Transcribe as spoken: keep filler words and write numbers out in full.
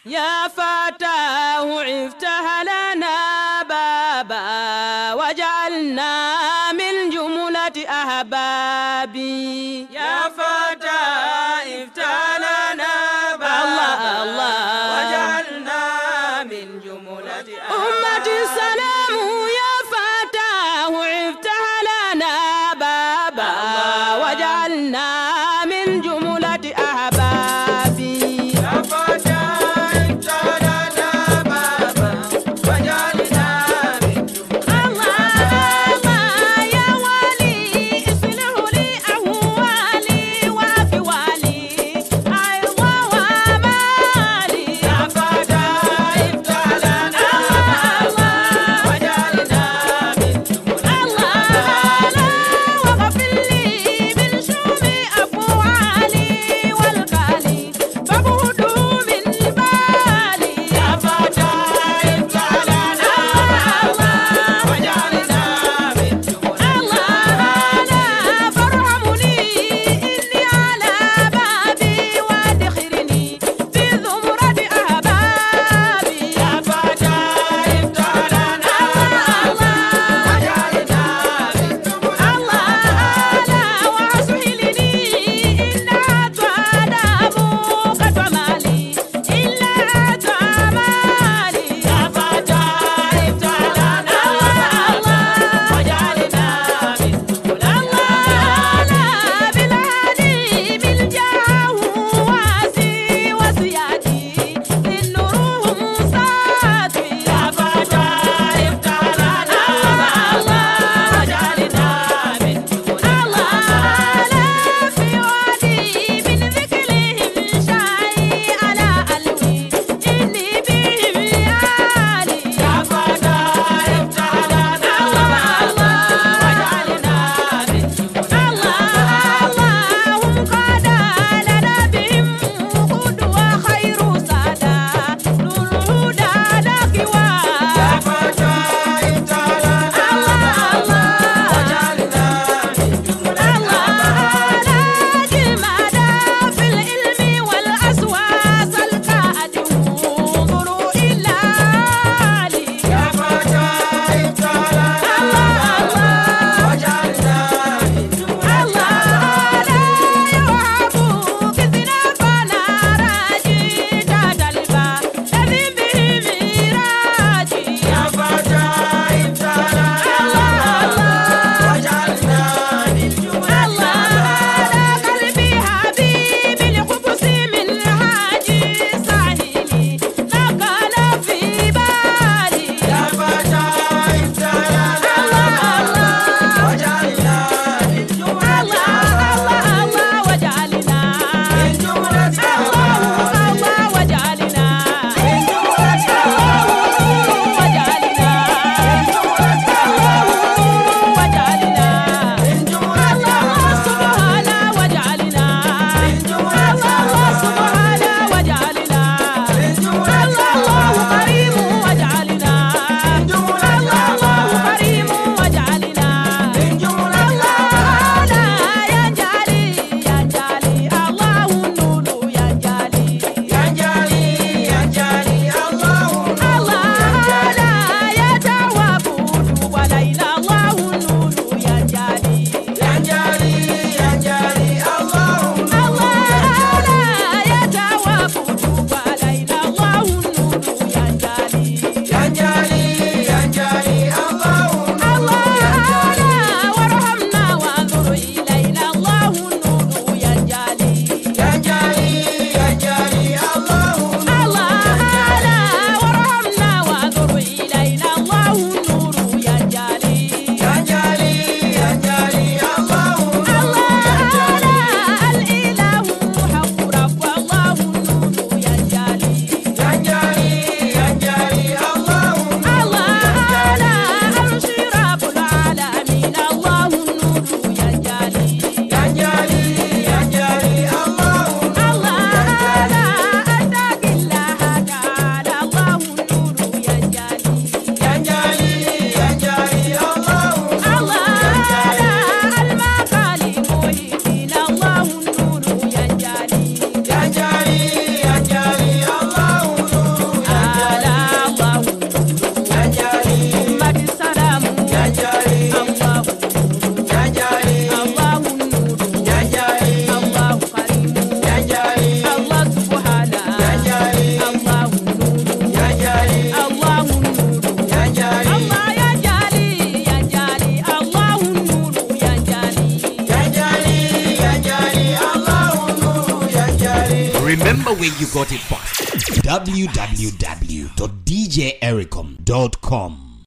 يا فتاه افتح لنا بابا وجعلنا من جملة أحبابي يا فتاه افتح لنا بابا الله الله وجعلنا من جملة أمتي أحبابي السلام يا فتاه افتح لنا بابا وجعلنا من جملة أحبابي يا فتاه افتح لنا بابا وجعلنا من جملة الله الله يا ولي اصلح Remember where you got it from. w w w dot d j ericom dot com